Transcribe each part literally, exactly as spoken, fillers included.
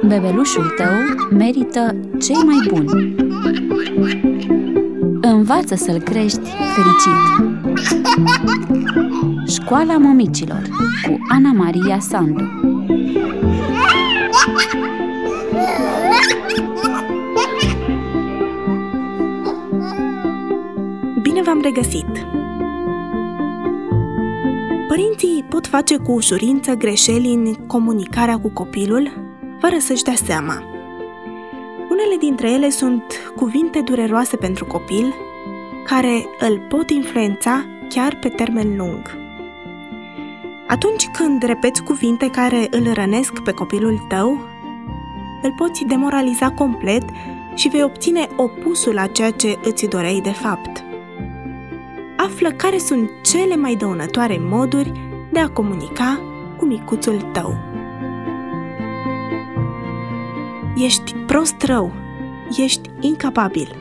Bebelușul tău merită cei mai buni. Învață să-l crești fericit. Școala Mămicilor cu Ana Maria Sandu. Bine v-am regăsit! Părinții pot face cu ușurință greșeli în comunicarea cu copilul, fără să-și dea seama. Unele dintre ele sunt cuvinte dureroase pentru copil, care îl pot influența chiar pe termen lung. Atunci când repeți cuvinte care îl rănesc pe copilul tău, îl poți demoraliza complet și vei obține opusul a ceea ce îți doreai de fapt. Află care sunt cele mai dăunătoare moduri de a comunica cu micuțul tău. Ești prost rău, ești incapabil.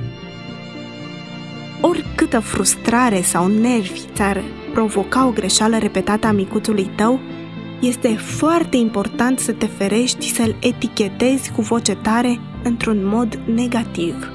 Oricâtă frustrare sau nervi ți-ar provoca o greșeală repetată a micuțului tău, este foarte important să te ferești să-l etichetezi cu voce tare într-un mod negativ.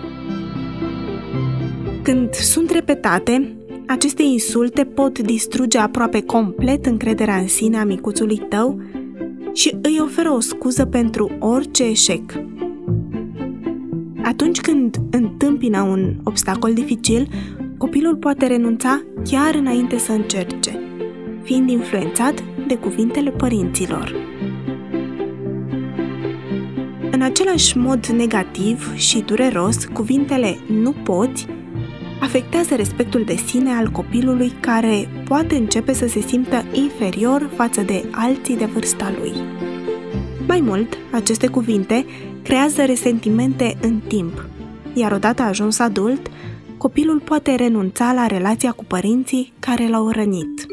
Când sunt repetate, aceste insulte pot distruge aproape complet încrederea în sine a micuțului tău și îi oferă o scuză pentru orice eșec. Atunci când întâmpină un obstacol dificil, copilul poate renunța chiar înainte să încerce, fiind influențat de cuvintele părinților. În același mod negativ și dureros, cuvintele "nu poți" afectează respectul de sine al copilului, care poate începe să se simtă inferior față de alții de vârsta lui. Mai mult, aceste cuvinte creează resentimente în timp, iar odată ajuns adult, copilul poate renunța la relația cu părinții care l-au rănit.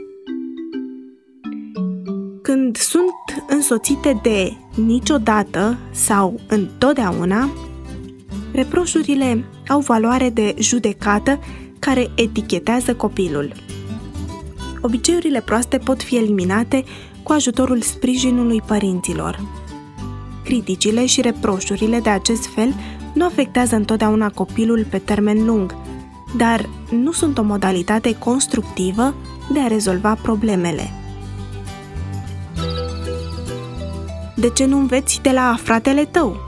Când sunt însoțite de niciodată sau întotdeauna, reproșurile au valoare de judecată care etichetează copilul. Obiceiurile proaste pot fi eliminate cu ajutorul sprijinului părinților. Criticile și reproșurile de acest fel nu afectează întotdeauna copilul pe termen lung, dar nu sunt o modalitate constructivă de a rezolva problemele. De ce nu înveți de la fratele tău?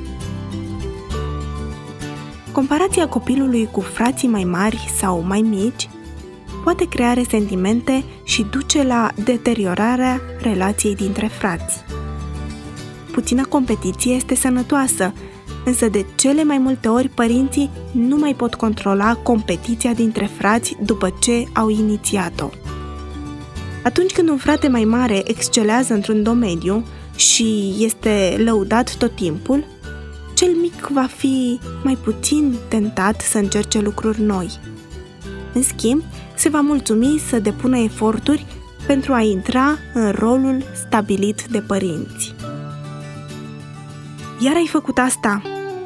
Comparația copilului cu frații mai mari sau mai mici poate crea resentimente și duce la deteriorarea relației dintre frați. Puțină competiție este sănătoasă, însă de cele mai multe ori părinții nu mai pot controla competiția dintre frați după ce au inițiat-o. Atunci când un frate mai mare excelează într-un domeniu și este lăudat tot timpul, cel mic va fi mai puțin tentat să încerce lucruri noi. În schimb, se va mulțumi să depună eforturi pentru a intra în rolul stabilit de părinți. Iar ai făcut asta?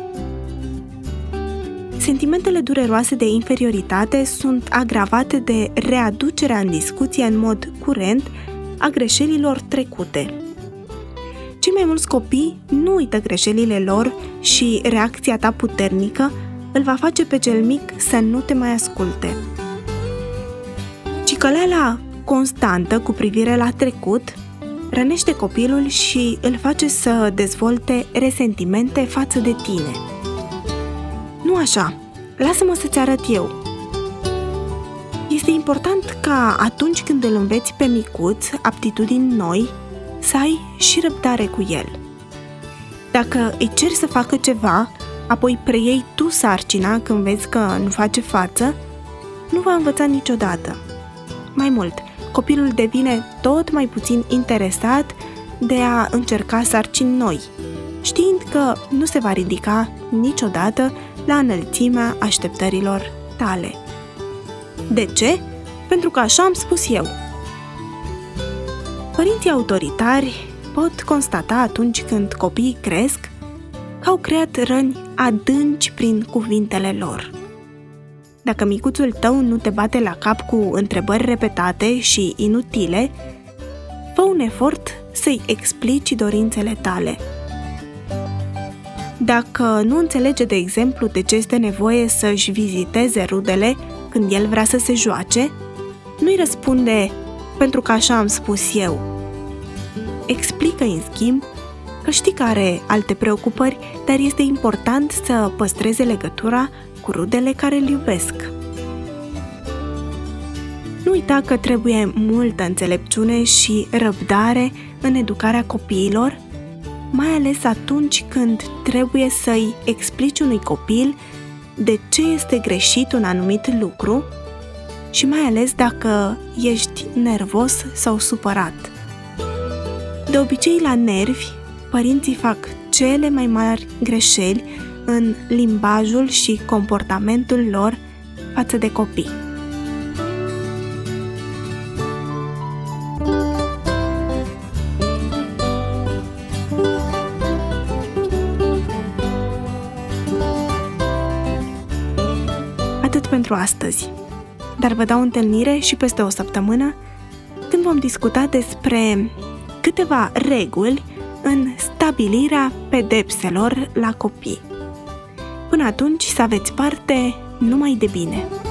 Sentimentele dureroase de inferioritate sunt agravate de readucerea în discuție în mod curent a greșelilor trecute. Cei mai mulți copii nu uită greșelile lor și reacția ta puternică îl va face pe cel mic să nu te mai asculte. Cicăleala constantă cu privire la trecut rănește copilul și îl face să dezvolte resentimente față de tine. Nu așa, lasă-mă să-ți arăt eu. Este important ca atunci când îl înveți pe micuț aptitudini noi, să ai și răbdare cu el. Dacă îi ceri să facă ceva, apoi preiei tu sarcina când vezi că nu face față, nu va învăța niciodată. Mai mult, copilul devine tot mai puțin interesat de a încerca sarcini noi, știind că nu se va ridica niciodată la înălțimea așteptărilor tale. De ce? Pentru că așa am spus eu. Părinții autoritari pot constata atunci când copiii cresc că au creat răni adânci prin cuvintele lor. Dacă micuțul tău nu te bate la cap cu întrebări repetate și inutile, fă un efort să-i explici dorințele tale. Dacă nu înțelege, de exemplu, de ce este nevoie să-și viziteze rudele când el vrea să se joace, nu-i răspunde pentru că așa am spus eu. Explică-i, în schimb, că știi că are alte preocupări, dar este important să păstreze legătura cu rudele care îl iubesc. Nu uita că trebuie multă înțelepciune și răbdare în educarea copiilor, mai ales atunci când trebuie să-i explici unui copil de ce este greșit un anumit lucru și mai ales dacă ești nervos sau supărat. De obicei, la nervi, părinții fac cele mai mari greșeli în limbajul și comportamentul lor față de copii. Atât pentru astăzi, dar vă dau întâlnire și peste o săptămână când vom discuta despre câteva reguli în stabilirea pedepselor la copii. Până atunci, să aveți parte numai de bine!